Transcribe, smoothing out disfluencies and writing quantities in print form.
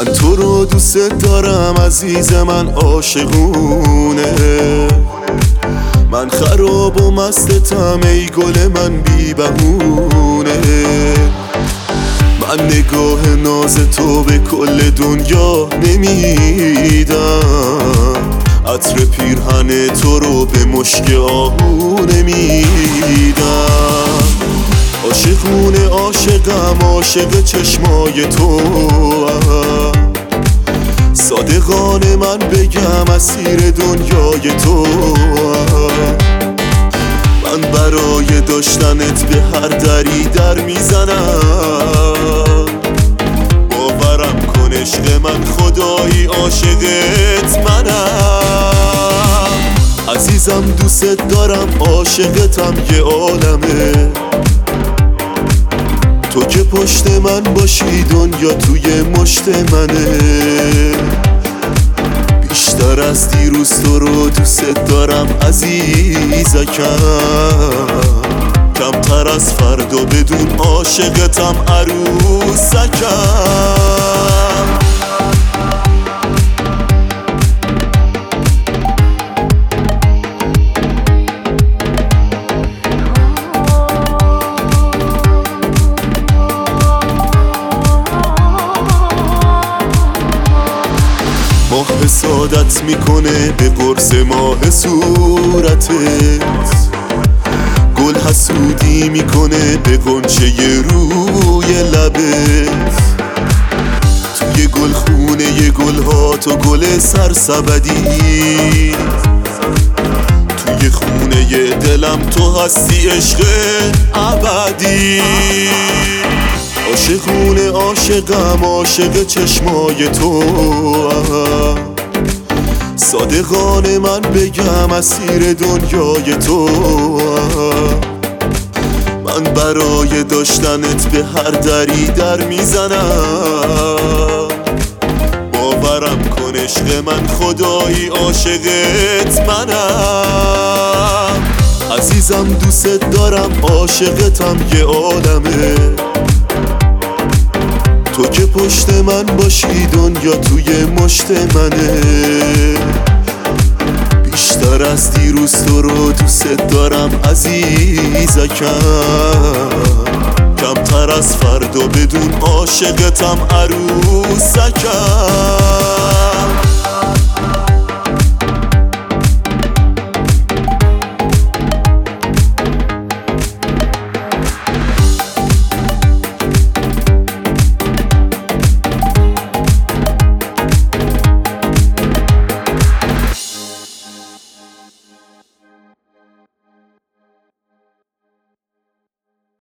من تو رو دوست دارم عزیز من عاشقونه. من خراب و مستتم ای گل من بی بهونه. من نگاه ناز تو به کل دنیا نمیدم، عطر پیرهن تو رو به مشک آهو نمیدم. عاشقونه عاشقم عاشق چشمای تو، صادقانه من بگم اسیر دنیای تو. من برای داشتنت به هر دری در میزنم. باورم کن عشق من خدایی عاشقت منم. عزیزم دوست دارم عاشقتم یه عالمه. تو که پشت من باشی دنیا توی مشت منه. بیشتر از دیروز تو رو دوست دارم عزیزکم، کمتر از فردا بدون عاشقتم عروسکم. ماه حسادت میکنه به قرص ماه صورتت، گل حسودی میکنه به غنچه روی لبت. توی گل خونه گل ها تو گل سرسبدی، توی خونه دلم تو هستی عشق ابدی. عاشقونه عاشقم عاشق چشمای تو، صادقانه من بگم اسیر دنیای تو. من برای داشتنت به هر دری در میزنم. باورم کن عشق من خدایی عاشقت منم. عزیزم دوست دارم عاشقتم یه عالمه. تو که پشت من باشی دنیا توی مشت منه. بیشتر از دیروز تو رو دوست دارم عزیزکم، کمتر از فردا بدون عاشقتم عروسکم.